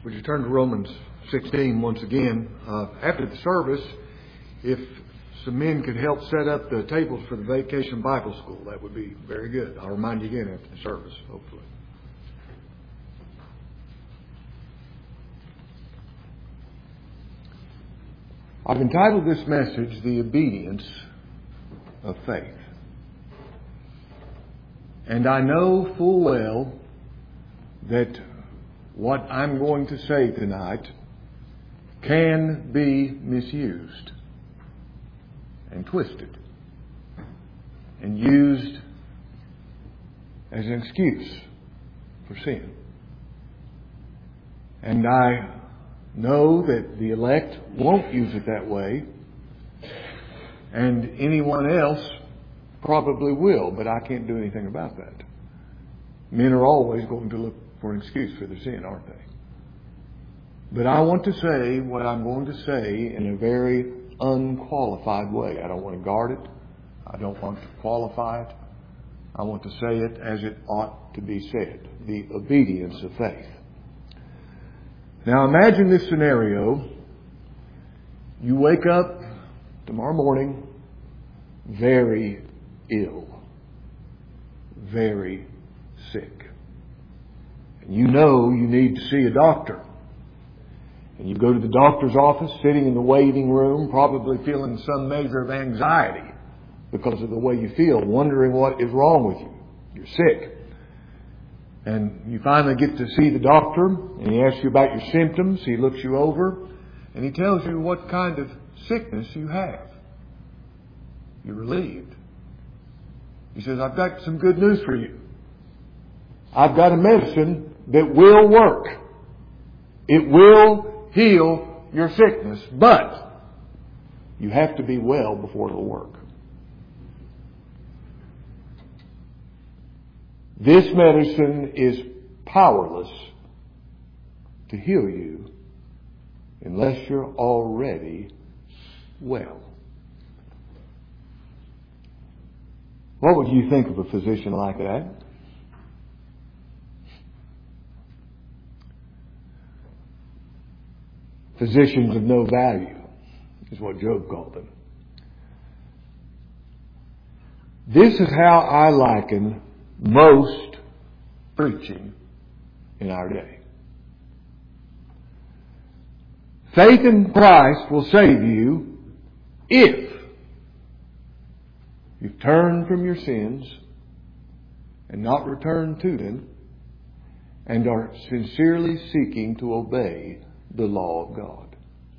Would you turn to Romans 16 once again? After the service, if some men could help set up the tables for the Vacation Bible School, that would be very good. I'll remind you again after the service, hopefully. I've entitled this message, The Obedience of Faith. And I know full well that what I'm going to say tonight can be misused and twisted and used as an excuse for sin. And I know that the elect won't use it that way, and anyone else probably will, but I can't do anything about that. Men are always going to look for an excuse for their sin, aren't they? But I want to say what I'm going to say in a very unqualified way. I don't want to guard it. I don't want to qualify it. I want to say it as it ought to be said. The obedience of faith. Now imagine this scenario. You wake up tomorrow morning very ill, very sick. And you know you need to see a doctor. And you go to the doctor's office, sitting in the waiting room, probably feeling some measure of anxiety because of the way you feel, wondering what is wrong with you. You're sick. And you finally get to see the doctor, and he asks you about your symptoms. He looks you over, and he tells you what kind of sickness you have. You're relieved. He says, I've got some good news for you. I've got a medicine that will work. It will heal your sickness, but you have to be well before it'll work. This medicine is powerless to heal you unless you're already well. What would you think of a physician like that? Physicians of no value is what Job called them. This is how I liken most preaching in our day. Faith in Christ will save you if you turn from your sins and not return to them and are sincerely seeking to obey the law of God.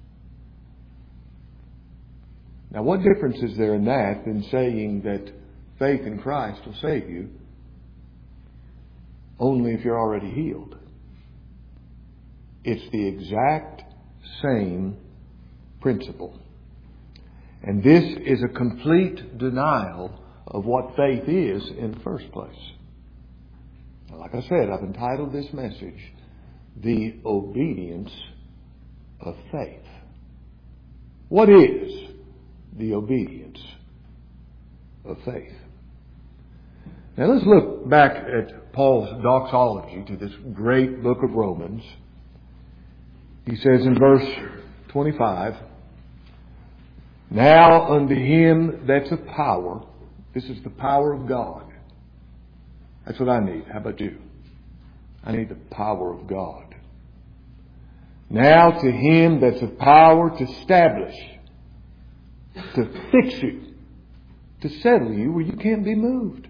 Now, what difference is there in that than saying that faith in Christ will save you only if you're already healed? It's the exact same principle. And this is a complete denial of what faith is in the first place. Now, like I said, I've entitled this message, The Obedience of Faith. What is the obedience of faith? Now let's look back at Paul's doxology to this great book of Romans. He says in verse 25, Now unto him that's of power, this is the power of God. That's what I need. How about you? I need the power of God. Now to him that's of power to establish, to fix you, to settle you where you can't be moved.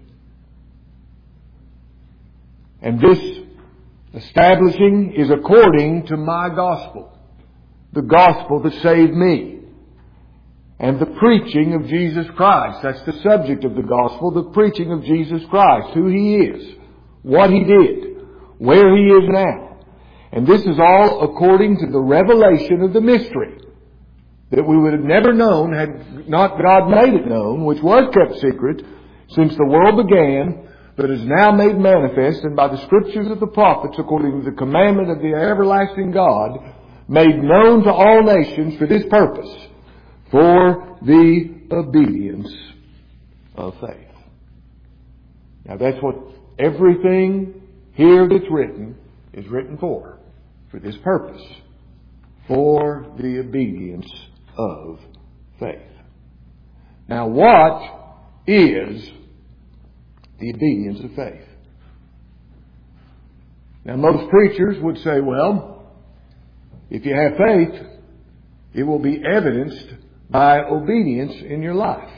And this establishing is according to my gospel, the gospel that saved me, and the preaching of Jesus Christ. That's the subject of the gospel, the preaching of Jesus Christ, who He is, what He did, where He is now. And this is all according to the revelation of the mystery that we would have never known had not God made it known, which was kept secret since the world began, but is now made manifest, and by the scriptures of the prophets, according to the commandment of the everlasting God, made known to all nations for this purpose, for the obedience of faith. Now that's what everything here that's written is written for. for this purpose, for the obedience of faith. Now, what is the obedience of faith? Now, most preachers would say, well, if you have faith, it will be evidenced by obedience in your life.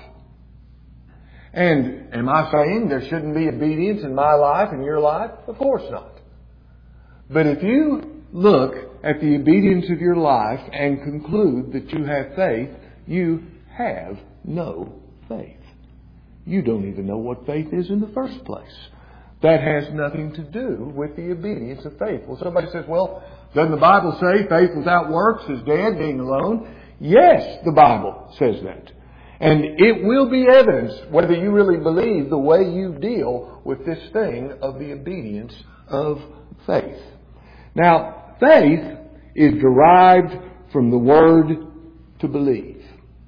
And am I saying there shouldn't be obedience in my life and your life? Of course not. But if you look at the obedience of your life and conclude that you have faith, you have no faith. You don't even know what faith is in the first place. That has nothing to do with the obedience of faith. Well, somebody says, well, doesn't the Bible say faith without works is dead, being alone? Yes, the Bible says that. And it will be evidenced whether you really believe the way you deal with this thing of the obedience of faith. Now, faith is derived from the word to believe.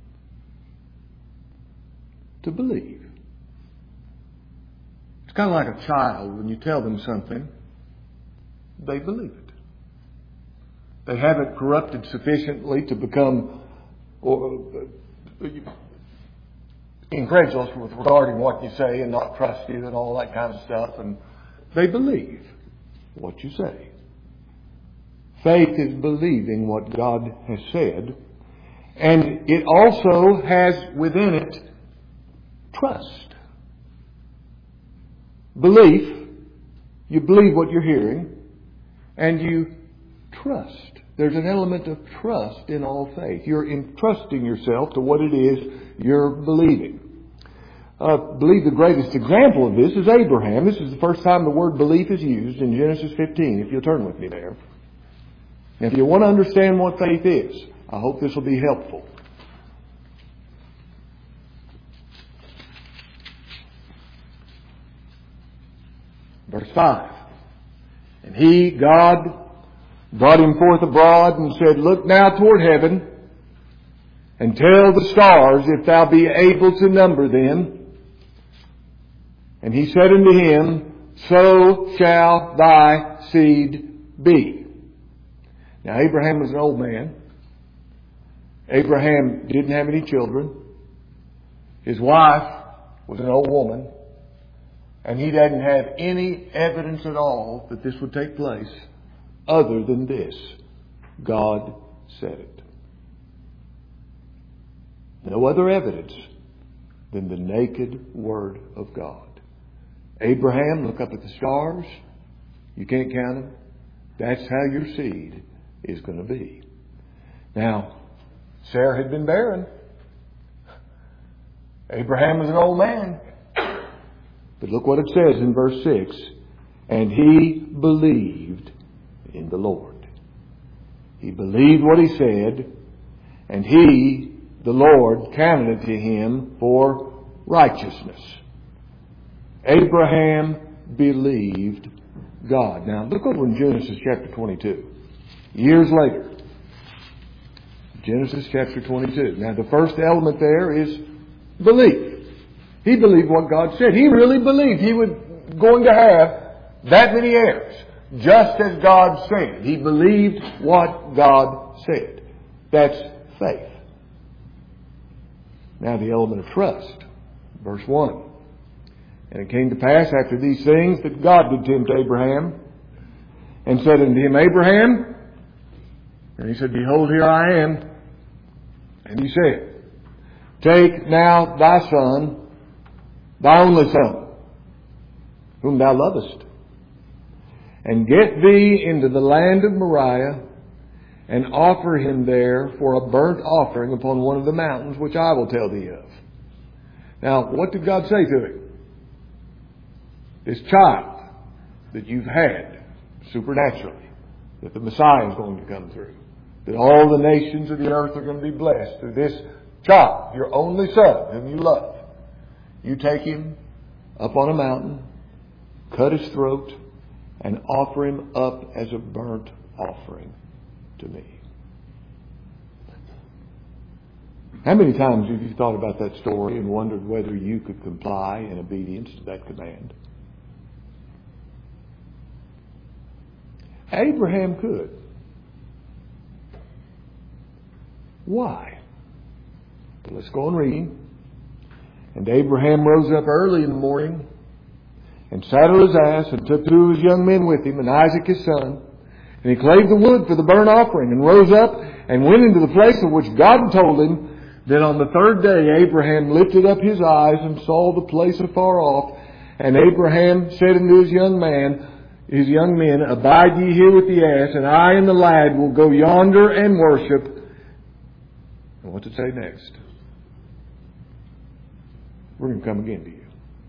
To believe. It's kind of like a child. When you tell them something, they believe it. They haven't corrupted sufficiently to become incredulous with regarding what you say and not trust you and all that kind of stuff. And they believe what you say. Faith is believing what God has said. And it also has within it trust. Belief, you believe what you're hearing, and you trust. There's an element of trust in all faith. You're entrusting yourself to what it is you're believing. I believe the greatest example of this is Abraham. This is the first time the word belief is used in Genesis 15, if you'll turn with me there. If you want to understand what faith is, I hope this will be helpful. Verse 5. And he, God, brought him forth abroad and said, look now toward heaven and tell the stars if thou be able to number them. And he said unto him, so shall thy seed be. Now Abraham was an old man. Abraham didn't have any children. His wife was an old woman. And he doesn't have any evidence at all that this would take place other than this. God said it. No other evidence than the naked Word of God. Abraham, look up at the stars. You can't count them. That's how your seed is going to be. Now, Sarah had been barren. Abraham was an old man. But look what it says in verse 6. And he believed in the Lord. He believed what he said. And he, the Lord, counted it to him for righteousness. Abraham believed God. Now look over in Genesis chapter 22. Years later. Genesis chapter 22. Now the first element there is belief. He believed what God said. He really believed he was going to have that many heirs, just as God said. He believed what God said. That's faith. Now the element of trust. Verse 1. And it came to pass after these things that God did tempt Abraham and said unto him, Abraham. And he said, behold, here I am. And he said, take now thy son, thy only son, whom thou lovest, and get thee into the land of Moriah, and offer him there for a burnt offering upon one of the mountains which I will tell thee of. Now, what did God say to him? This child that you've had supernaturally, that the Messiah is going to come through, that all the nations of the earth are going to be blessed through this child, your only son, whom you love. You take him up on a mountain, cut his throat, and offer him up as a burnt offering to me. How many times have you thought about that story and wondered whether you could comply in obedience to that command? Abraham could. Why? Well, let's go on reading. And Abraham rose up early in the morning and saddled his ass and took 2 of his young men with him and Isaac his son. And he clave the wood for the burnt offering and rose up and went into the place of which God told him. Then on the 3rd day Abraham lifted up his eyes and saw the place afar off. And Abraham said unto his young men, Abide ye here with the ass, and I and the lad will go yonder and worship. And what's it say next? We're going to come again to you.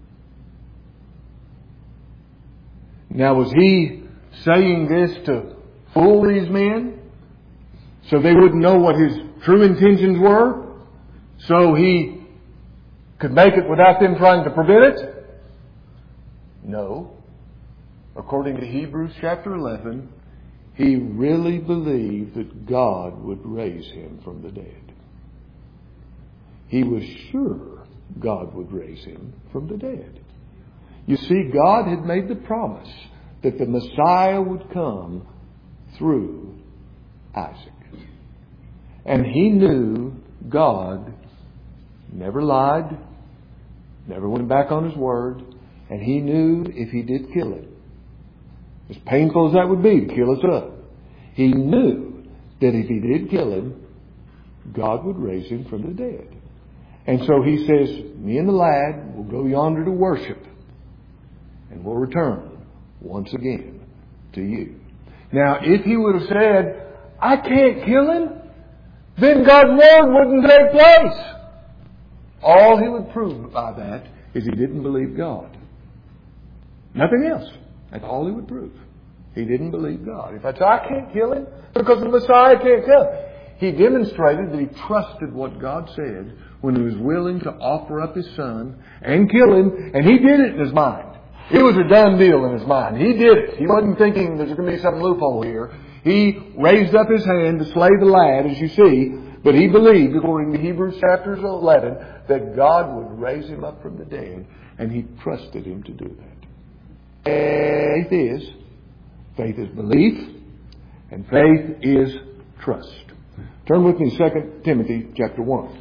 Now, was he saying this to fool these men so they wouldn't know what his true intentions were? So he could make it without them trying to prevent it? No. According to Hebrews chapter 11, he really believed that God would raise him from the dead. He was sure God would raise him from the dead. You see, God had made the promise that the Messiah would come through Isaac. And he knew God never lied, never went back on his word, and he knew if he did kill him, as painful as that would be to kill us up, he knew that if he did kill him, God would raise him from the dead. And so he says, me and the lad will go yonder to worship, and we'll return once again to you. Now, if he would have said, I can't kill him, then God's word wouldn't take place. All he would prove by that is he didn't believe God. Nothing else. That's all he would prove. He didn't believe God. If I say, I can't kill him because the Messiah can't come. He demonstrated that he trusted what God said when he was willing to offer up his son and kill him, and he did it in his mind. It was a done deal in his mind. He did it. He wasn't thinking there's going to be some loophole here. He raised up his hand to slay the lad, as you see, but he believed, according to Hebrews chapter 11, that God would raise him up from the dead, and he trusted him to do that. Faith is belief, and faith is trust. Turn with me to 2 Timothy chapter 1.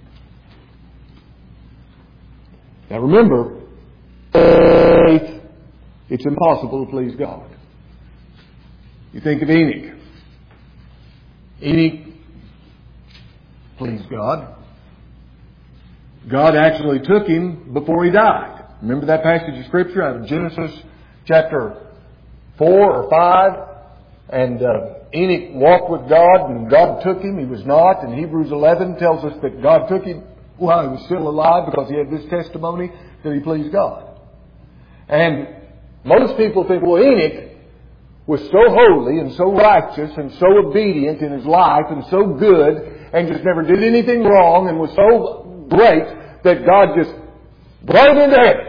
Now remember, faith, it's impossible to please God. You think of Enoch. Enoch pleased God. God actually took him before he died. Remember that passage of Scripture out of Genesis chapter 4 or 5? And Enoch walked with God, and God took him. He was not. And Hebrews 11 tells us that God took him while he was still alive because he had this testimony that he pleased God. And most people think, well, Enoch was so holy and so righteous and so obedient in his life and so good and just never did anything wrong and was so great that God just brought him into heaven.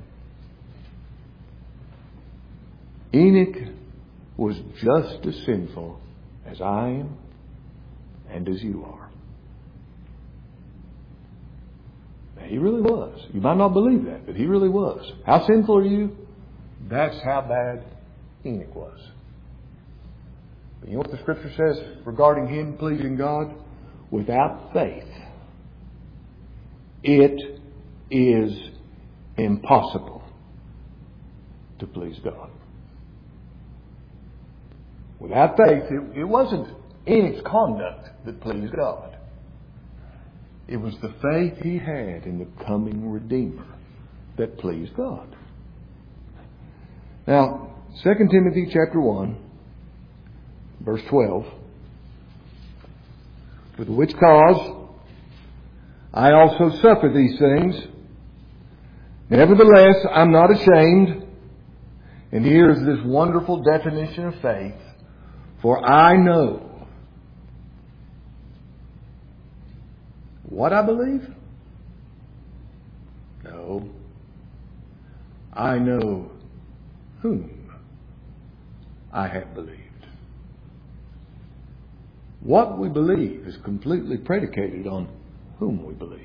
Enoch was just as sinful as I am and as you are. Now, he really was. You might not believe that, but he really was. How sinful are you? That's how bad Enoch was. But you know what the Scripture says regarding him pleasing God? Without faith, it is impossible to please God. Without faith, it wasn't Enoch's conduct that pleased God. It was the faith he had in the coming Redeemer that pleased God. Now, 2 Timothy chapter 1, verse 12. For the which cause I also suffer these things. Nevertheless, I'm not ashamed. And here's this wonderful definition of faith. For I know what I believe? No. I know whom I have believed. What we believe is completely predicated on whom we believe.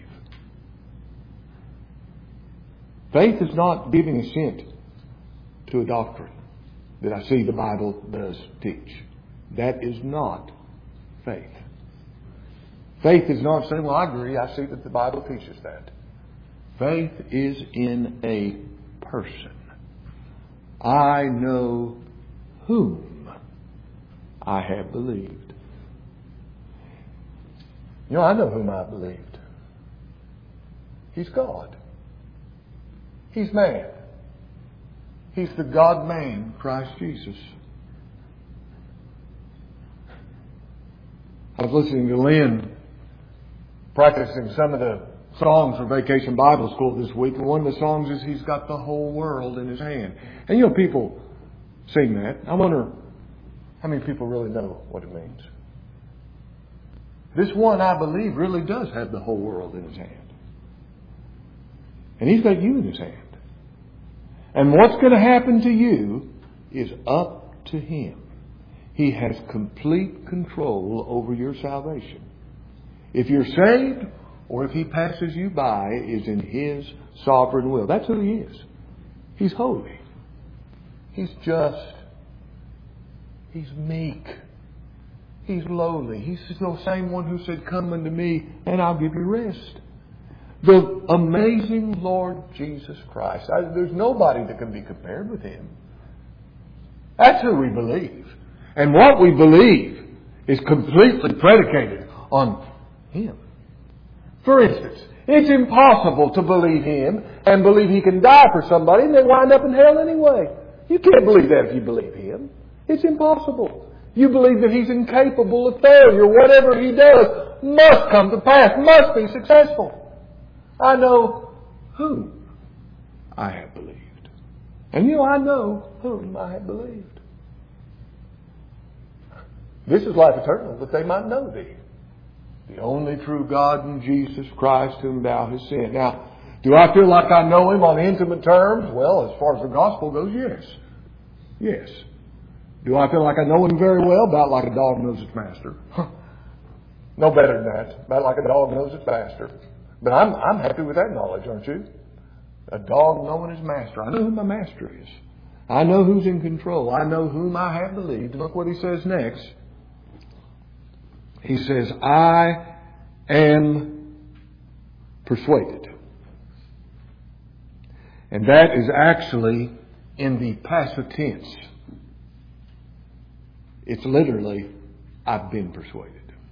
Faith is not giving assent to a doctrine that I see the Bible does teach. That is not faith. Faith is not saying, well, I agree. I see that the Bible teaches that. Faith is in a person. I know whom I have believed. You know, I know whom I believed. He's God. He's man. He's the God-man, Christ Jesus. I was listening to Lynn practicing some of the songs for Vacation Bible School this week. And one of the songs is He's Got the Whole World in His Hand. And you know, people sing that. I wonder how many people really know what it means. This one, I believe, really does have the whole world in His hand. And He's got you in His hand. And what's going to happen to you is up to Him. He has complete control over your salvation. If you're saved or if He passes you by is in His sovereign will. That's who He is. He's holy. He's just. He's meek. He's lowly. He's the same one who said, come unto me and I'll give you rest. The amazing Lord Jesus Christ. There's nobody that can be compared with Him. That's who we believe. And what we believe is completely predicated on Him. For instance, it's impossible to believe Him and believe He can die for somebody and then wind up in hell anyway. You can't believe that if you believe Him. It's impossible. You believe that He's incapable of failure. Whatever He does must come to pass, must be successful. I know whom I have believed. And you know, I know whom I have believed. This is life eternal, that they might know Thee, the only true God, and Jesus Christ whom Thou hast sent. Now, do I feel like I know Him on intimate terms? Well, as far as the gospel goes, yes. Yes. Do I feel like I know Him very well? About like a dog knows its master. No better than that. About like a dog knows its master. But I'm happy with that knowledge, aren't you? A dog knowing his master. I know who my master is. I know who's in control. I know whom I have believed. Look what he says next. He says, I am persuaded. And that is actually in the passive tense. It's literally, I've been persuaded.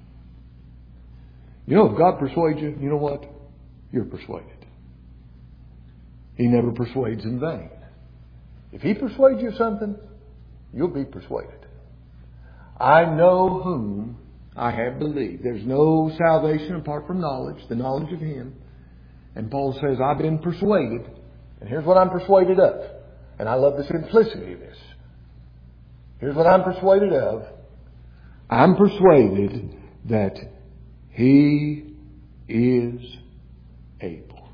You know, if God persuades you, you know what? You're persuaded. He never persuades in vain. If He persuades you of something, you'll be persuaded. I know whom I have believed. There's no salvation apart from knowledge, the knowledge of Him. And Paul says, I've been persuaded. And here's what I'm persuaded of. And I love the simplicity of this. Here's what I'm persuaded of. I'm persuaded that He is able.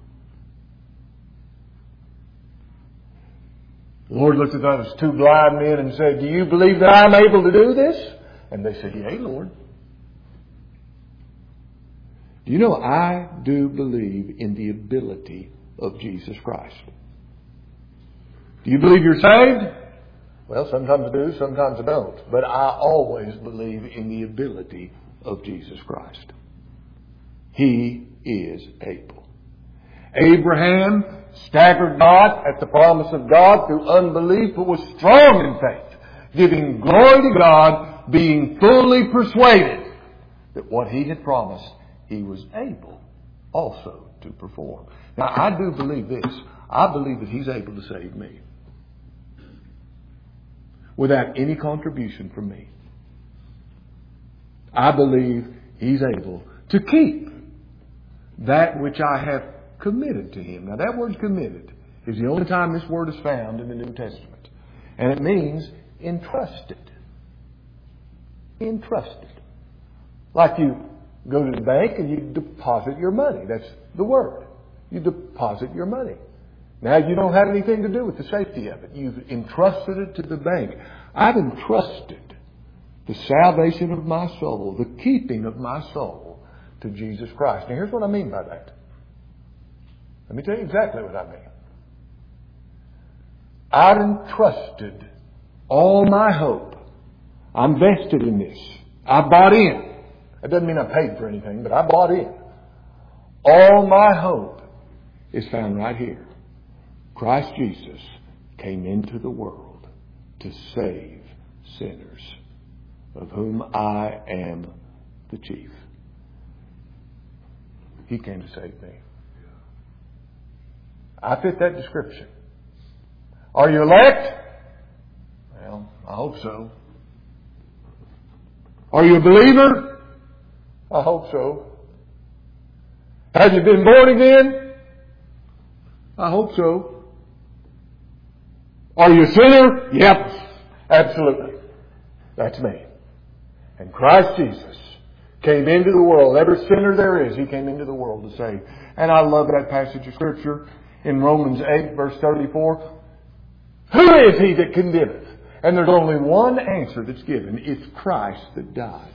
The Lord looked at those two blind men and said, do you believe that I'm able to do this? And they said, yea, Lord. Do you know, I do believe in the ability of Jesus Christ. Do you believe you're saved? Well, sometimes I do, sometimes I don't. But I always believe in the ability of Jesus Christ. He is able. Abraham staggered not at the promise of God through unbelief, but was strong in faith, giving glory to God, being fully persuaded that what He had promised, He was able also to perform. Now, I do believe this. I believe that He's able to save me without any contribution from me. I believe He's able to keep that which I have committed to Him. Now, that word committed is the only time this word is found in the New Testament. And it means entrusted. Entrusted. Like you go to the bank and you deposit your money. That's the word. You deposit your money. Now, you don't have anything to do with the safety of it. You've entrusted it to the bank. I've entrusted the salvation of my soul, the keeping of my soul, to Jesus Christ. Now, here's what I mean by that. Let me tell you exactly what I mean. I've entrusted all my hope. I'm vested in this. I bought in. That doesn't mean I paid for anything, but I bought in. All my hope is found right here. Christ Jesus came into the world to save sinners, of whom I am the chief. He came to save me. I fit that description. Are you elect? Well, I hope so. Are you a believer? I hope so. Have you been born again? I hope so. Are you a sinner? Yep, absolutely. That's me. And Christ Jesus came into the world. Every sinner there is, He came into the world to save. And I love that passage of Scripture in Romans 8, verse 34. Who is He that condemneth? And there's only one answer that's given. It's Christ that died.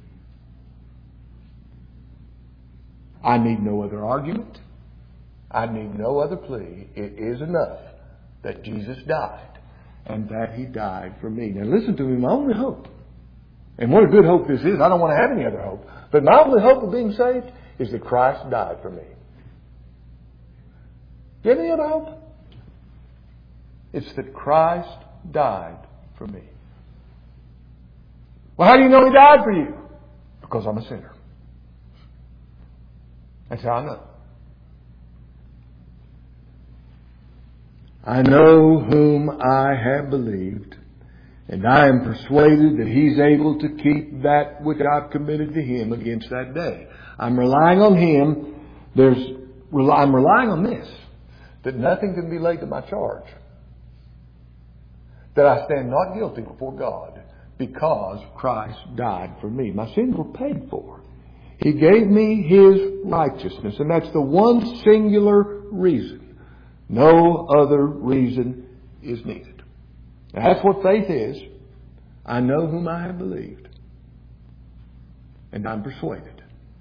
I need no other argument. I need no other plea. It is enough that Jesus died and that He died for me. Now listen to me, my only hope. And what a good hope this is. I don't want to have any other hope. But my only hope of being saved is that Christ died for me. Do you have any other hope? It's that Christ died for me. Well, how do you know He died for you? Because I'm a sinner. That's how I know. I know whom I have believed, and I am persuaded that He's able to keep that which I've committed to Him against that day. I'm relying on Him. I'm relying on this, that nothing can be laid to my charge. That I stand not guilty before God because Christ died for me. My sins were paid for. He gave me His righteousness, and that's the one singular reason. No other reason is needed. Now, that's what faith is. I know whom I have believed, and I'm persuaded.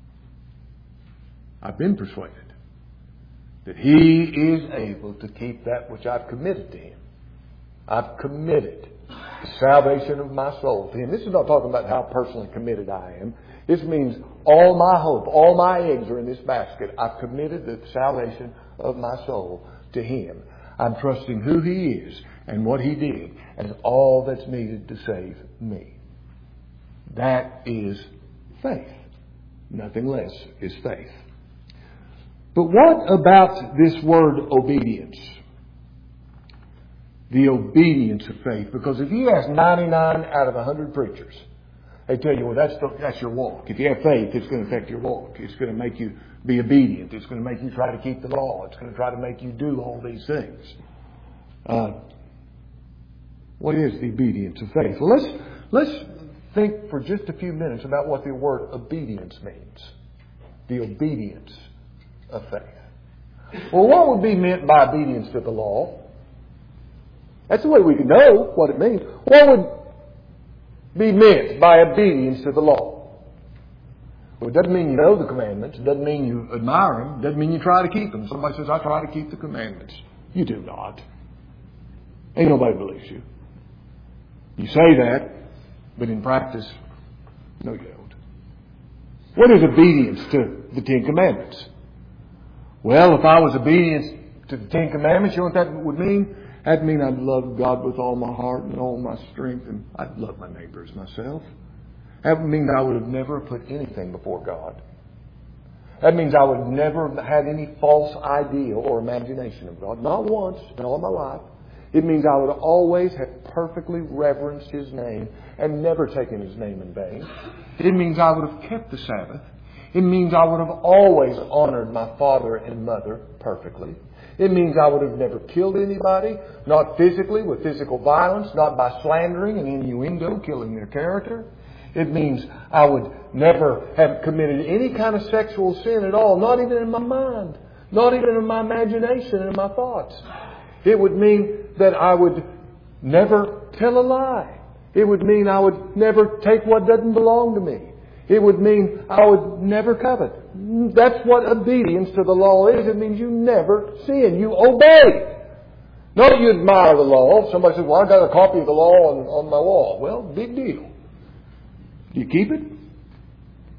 I've been persuaded that He is able to keep that which I've committed to Him. I've committed the salvation of my soul to Him. This is not talking about how personally committed I am. This means all my hope, all my eggs are in this basket. I've committed the salvation of my soul to Him. I'm trusting who He is and what He did as all that's needed to save me. That is faith. Nothing less is faith. But what about this word obedience? The obedience of faith. Because if you ask 99 out of 100 preachers, they tell you, well, that's your walk. If you have faith, it's going to affect your walk. It's going to make you be obedient. It's going to make you try to keep the law. It's going to try to make you do all these things. What is the obedience of faith? Well, let's think for just a few minutes about what the word obedience means. The obedience of faith. Well, what would be meant by obedience to the law? That's the way we can know what it means. What would be meant by obedience to the law? Well, it doesn't mean you know the commandments. It doesn't mean you admire them. It doesn't mean you try to keep them. Somebody says, I try to keep the commandments. You do not. Ain't nobody believes you. You say that, but in practice, no, you don't. What is obedience to the Ten Commandments? Well, if I was obedient to the Ten Commandments, you know what that would mean? That'd mean I'd love God with all my heart and all my strength, and I'd love my neighbor as myself. That would mean that I would have never put anything before God. That means I would have never had any false idea or imagination of God. Not once in all my life. It means I would always have perfectly reverenced His name and never taken His name in vain. It means I would have kept the Sabbath. It means I would have always honored my father and mother perfectly. It means I would have never killed anybody, not physically with physical violence, not by slandering and innuendo, killing their character. It means I would never have committed any kind of sexual sin at all, not even in my mind, not even in my imagination and in my thoughts. It would mean that I would never tell a lie. It would mean I would never take what doesn't belong to me. It would mean I would never covet. That's what obedience to the law is. It means you never sin. You obey. Not that you admire the law. Somebody says, well, I got a copy of the law on my wall. Well, big deal. Do you keep it?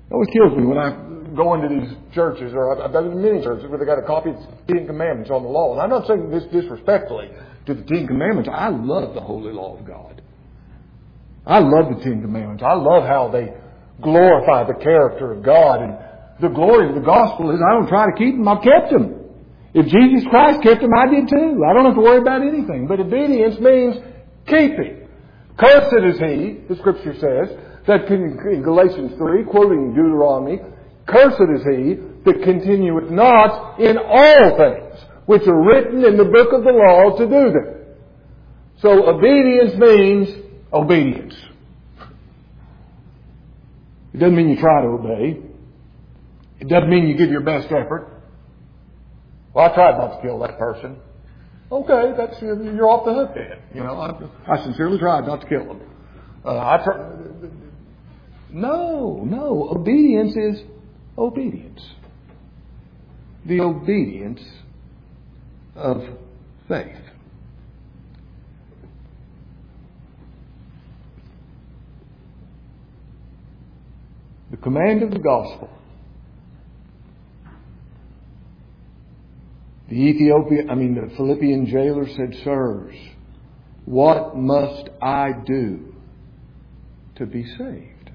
It always kills me when I go into these churches, or I've been in many churches where they got a copy of the Ten Commandments on the law. And I'm not saying this disrespectfully to the Ten Commandments. I love the holy law of God. I love the Ten Commandments. I love how they glorify the character of God. And the glory of the gospel is I don't try to keep them. I've kept them. If Jesus Christ kept them, I did too. I don't have to worry about anything. But obedience means keeping. Cursed is he, the Scripture says, that in Galatians 3, quoting Deuteronomy, cursed is he that continueth not in all things which are written in the book of the law to do them. So obedience means obedience. It doesn't mean you try to obey. It doesn't mean you give your best effort. Well, I tried not to kill that person. Okay, you're off the hook then. You know, I sincerely tried not to kill him. No. Obedience is obedience. The obedience of faith. The command of the gospel. The Philippian jailer said, "Sirs, what must I do to be saved?"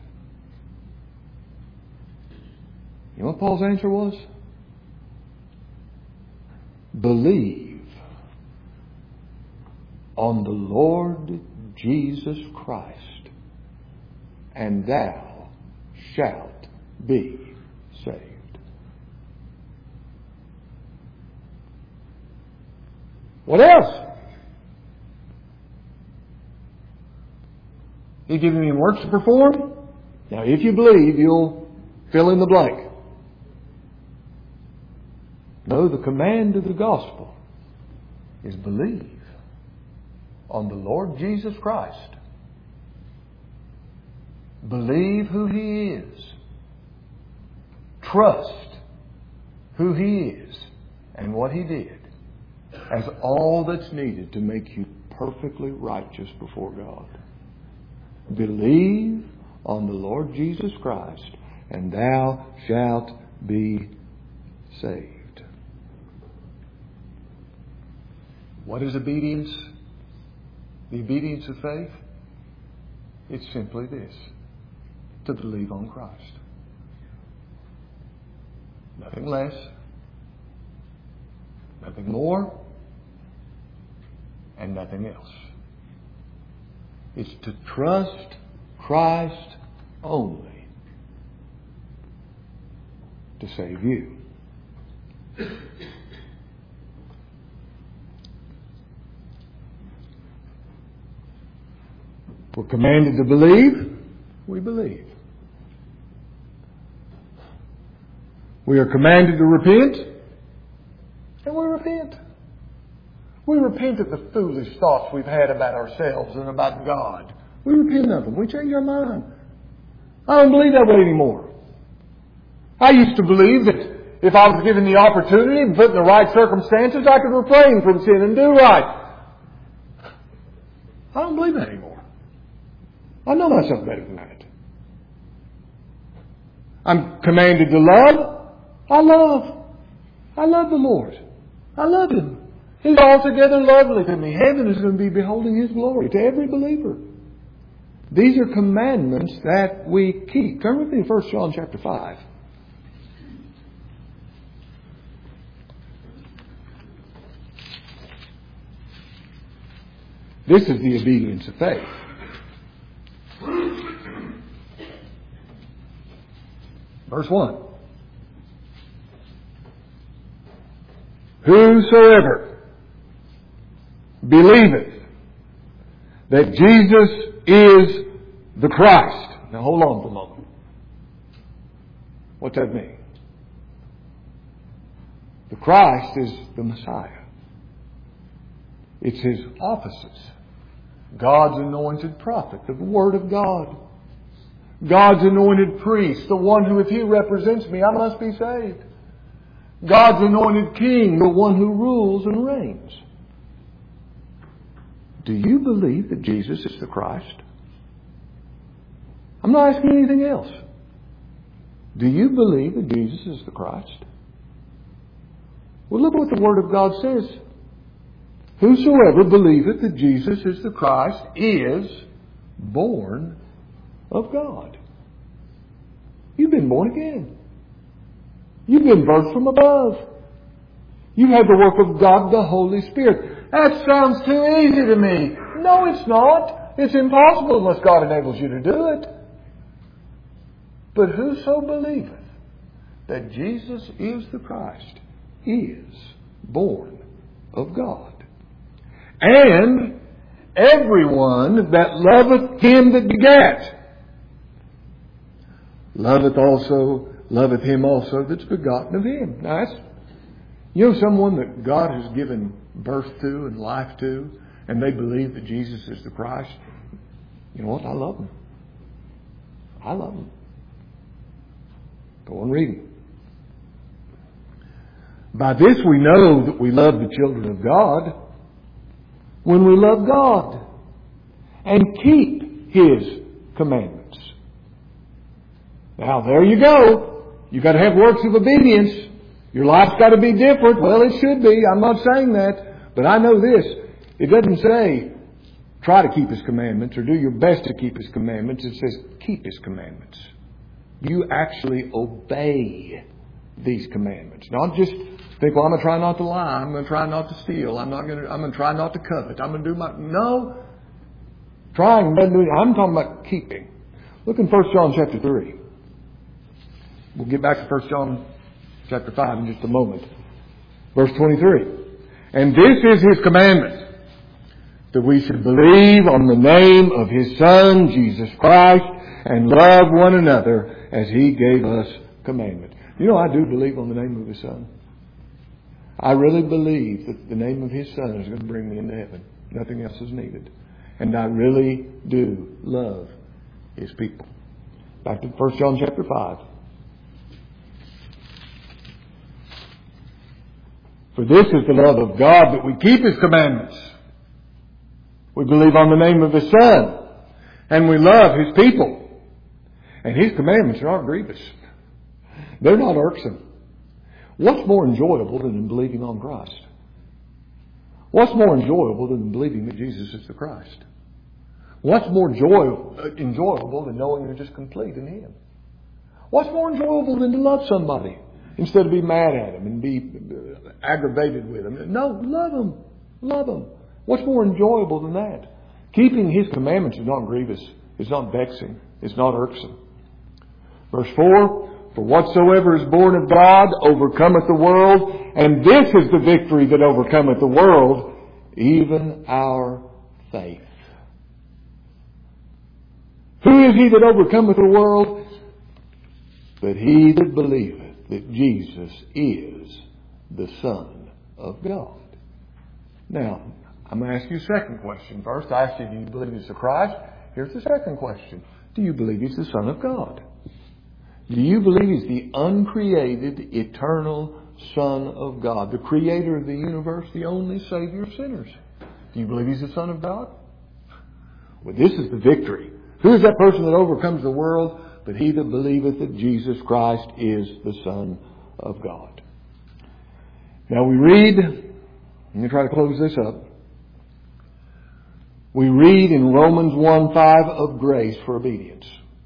You know what Paul's answer was? Believe on the Lord Jesus Christ, and thou shalt be saved. What else? He given me works to perform. Now, if you believe, you'll fill in the blank. No, the command of the gospel is believe on the Lord Jesus Christ. Believe who He is. Trust who He is and what He did as all that's needed to make you perfectly righteous before God. Believe on the Lord Jesus Christ, and thou shalt be saved. What is obedience? The obedience of faith? It's simply this: to believe on Christ. Nothing less, nothing more, and nothing else. It's to trust Christ only to save you. We're commanded to believe. We believe. We are commanded to repent. And we repent. We repent of the foolish thoughts we've had about ourselves and about God. We repent of them. We change our mind. I don't believe that way anymore. I used to believe that if I was given the opportunity and put in the right circumstances, I could refrain from sin and do right. I don't believe that anymore. I know myself better than that. I'm commanded to love. I love the Lord. I love Him. He's altogether lovely to me. Heaven is going to be beholding His glory to every believer. These are commandments that we keep. Turn with me to 1 John chapter 5. This is the obedience of faith. Verse 1. Whosoever believeth that Jesus is the Christ. Now hold on for a moment. What's that mean? The Christ is the Messiah. It's His offices. God's anointed prophet, the Word of God. God's anointed priest, the one who, if He represents me, I must be saved. God's anointed king, the one who rules and reigns. Do you believe that Jesus is the Christ? I'm not asking anything else. Do you believe that Jesus is the Christ? Well, look what the Word of God says. Whosoever believeth that Jesus is the Christ is born of God. You've been born again. You've been birthed from above. You've had the work of God, the Holy Spirit. That sounds too easy to me. No, it's not. It's impossible unless God enables you to do it. But whoso believeth that Jesus is the Christ is born of God. And everyone that loveth Him that begat loveth Him also that's begotten of Him. Now that's, someone that God has given birth to and life to, and they believe that Jesus is the Christ. You know what? I love them. I love them. Go on reading. By this we know that we love the children of God, when we love God and keep His commandments. Now there you go. You've got to have works of obedience. Your life's got to be different. Well, it should be. I'm not saying that. But I know this. It doesn't say try to keep His commandments or do your best to keep His commandments. It says keep His commandments. You actually obey these commandments. Not just think, well, I'm going to try not to lie. I'm going to try not to steal. I'm going to try not to covet. I'm going to do no. Trying doesn't do it. I'm talking about keeping. Look in 1 John chapter 3. We'll get back to 1 John chapter 5 in just a moment. Verse 23. And this is His commandment, that we should believe on the name of His Son, Jesus Christ, and love one another as He gave us commandment. I do believe on the name of His Son. I really believe that the name of His Son is going to bring me into heaven. Nothing else is needed. And I really do love His people. Back to 1 John chapter 5. For this is the love of God, that we keep His commandments. We believe on the name of His Son. And we love His people. And His commandments are not grievous. They're not irksome. What's more enjoyable than believing on Christ? What's more enjoyable than believing that Jesus is the Christ? What's more enjoyable than knowing you're just complete in Him? What's more enjoyable than to love somebody instead of be mad at them and be aggravated with them? No, love them. Love them. What's more enjoyable than that? Keeping His commandments is not grievous. It's not vexing. It's not irksome. Verse 4, for whatsoever is born of God overcometh the world, and this is the victory that overcometh the world, even our faith. Who is he that overcometh the world? But he that believeth that Jesus is the Son of God. Now, I'm going to ask you a second question. First, I asked you, do you believe He's the Christ? Here's the second question. Do you believe He's the Son of God? Do you believe He's the uncreated, eternal Son of God, the Creator of the universe, the only Savior of sinners? Do you believe He's the Son of God? Well, this is the victory. Who is that person that overcomes the world? But he that believeth that Jesus Christ is the Son of God. Now we read, I'm going to try to close this up. We read in Romans 1:5 of grace for obedience.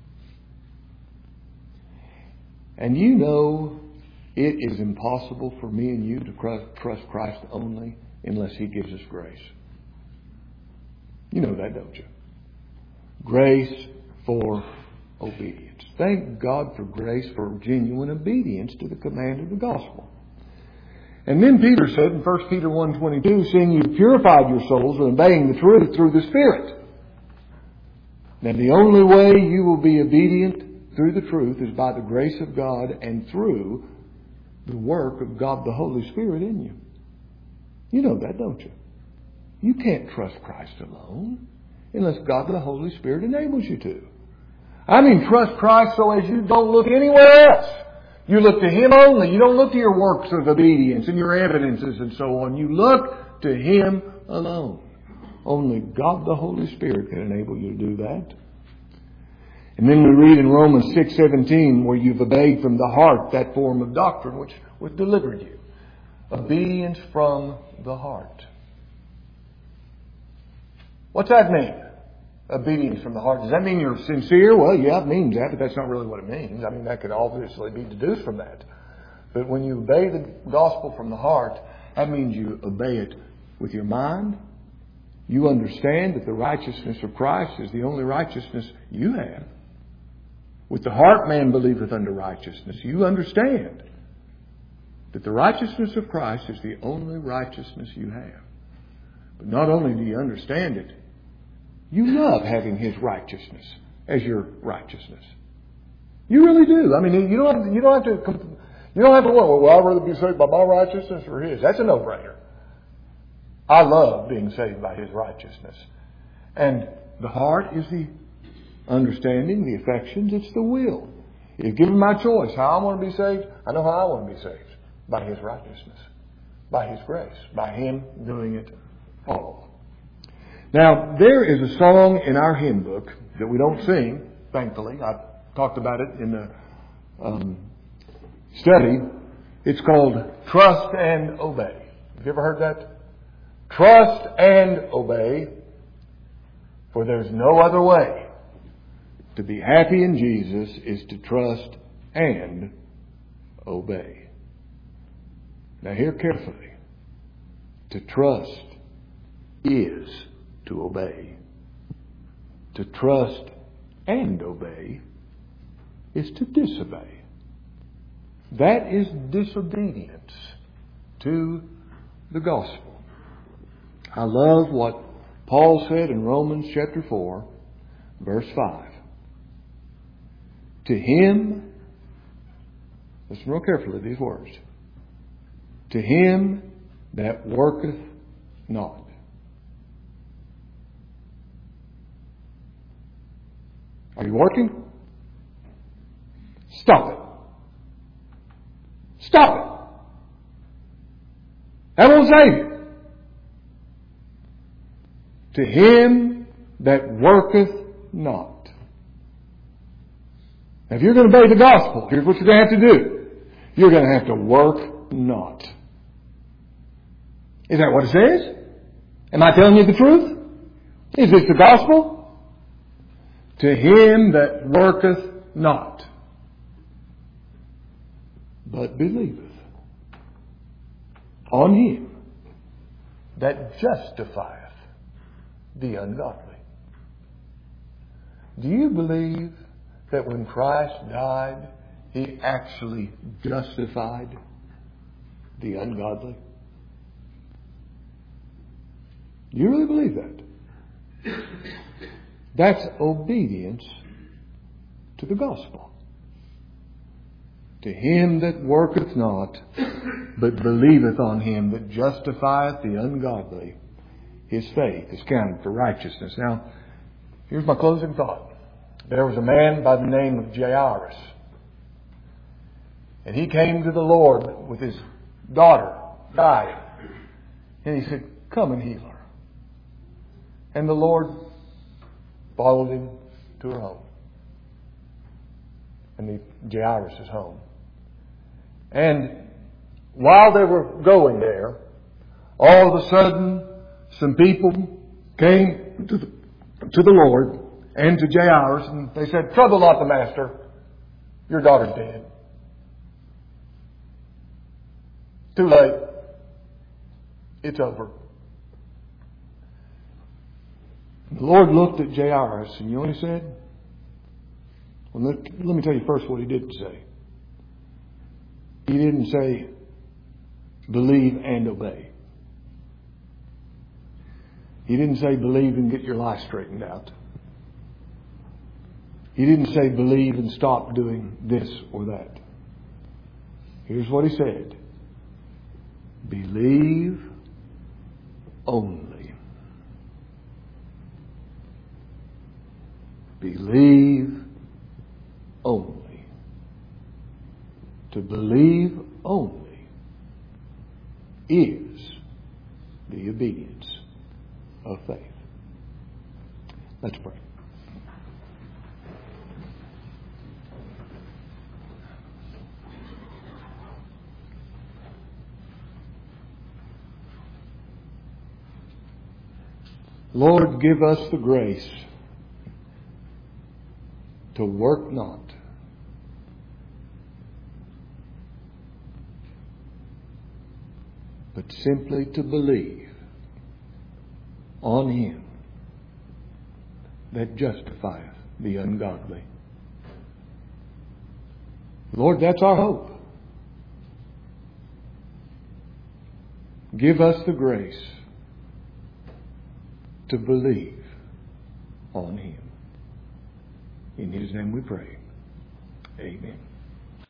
And it is impossible for me and you to trust Christ only unless He gives us grace. You know that, don't you? Grace for obedience. Thank God for grace for genuine obedience to the command of the gospel. And then Peter said in 1 Peter 1:22, seeing you purified your souls and obeying the truth through the Spirit. Now the only way you will be obedient through the truth is by the grace of God and through the work of God the Holy Spirit in you. You know that, don't you? You can't trust Christ alone unless God the Holy Spirit enables you to. I mean, trust Christ so as you don't look anywhere else. You look to Him only. You don't look to your works of obedience and your evidences and so on. You look to Him alone. Only God the Holy Spirit can enable you to do that. And then we read in Romans 6:17 where you've obeyed from the heart that form of doctrine which was delivered you. Obedience from the heart. What's that mean? Obedience from the heart. Does that mean you're sincere? Well, yeah, it means that, but that's not really what it means. I mean, that could obviously be deduced from that. But when you obey the gospel from the heart, that means you obey it with your mind. You understand that the righteousness of Christ is the only righteousness you have. With the heart man believeth unto righteousness. You understand that the righteousness of Christ is the only righteousness you have. But not only do you understand it, you love having His righteousness as your righteousness. You really do. I mean, you don't have to wonder, well, I'd rather be saved by my righteousness or His. That's a no-brainer. I love being saved by His righteousness. And the heart is the understanding, the affections, it's the will. If given my choice how I want to be saved, I know how I want to be saved. By His righteousness. By His grace. By Him doing it all. Now, there is a song in our hymn book that we don't sing, thankfully. I talked about it in the study. It's called Trust and Obey. Have you ever heard that? Trust and obey, for there's no other way. To be happy in Jesus is to trust and obey. Now hear carefully. To trust is to obey. To trust and obey is to disobey. That is disobedience to the gospel. I love what Paul said in Romans chapter 4, verse 5. To him, listen real carefully to these words. To him that worketh not. Are you working? Stop it. Stop it. That won't save you. To him that worketh not. Now, if you're going to obey the gospel, here's what you're going to have to do. You're going to have to work not. Is that what it says? Am I telling you the truth? Is this the gospel? To him that worketh not, but believeth on him that justifieth the ungodly. Do you believe that when Christ died, He actually justified the ungodly? Do you really believe that? That's obedience to the gospel. To him that worketh not, but believeth on him that justifieth the ungodly, his faith is counted for righteousness. Now, here's my closing thought. There was a man by the name of Jairus. And he came to the Lord with his daughter dying. And he said, come and heal her. And the Lord followed him to her home. And Jairus' home. And while they were going there, all of a sudden, some people came to the Lord and to Jairus, and they said, trouble not the master. Your daughter's dead. Too late. It's over. The Lord looked at Jairus, and you know what he said? Well, let me tell you first what he didn't say. He didn't say, believe and obey. He didn't say, believe and get your life straightened out. He didn't say, believe and stop doing this or that. Here's what he said. Believe only. Believe only. To believe only is the obedience of faith. Let's pray. Lord, give us the grace to work not, but simply to believe on Him that justifieth the ungodly. Lord, that's our hope. Give us the grace to believe on Him. In His name we pray. Amen.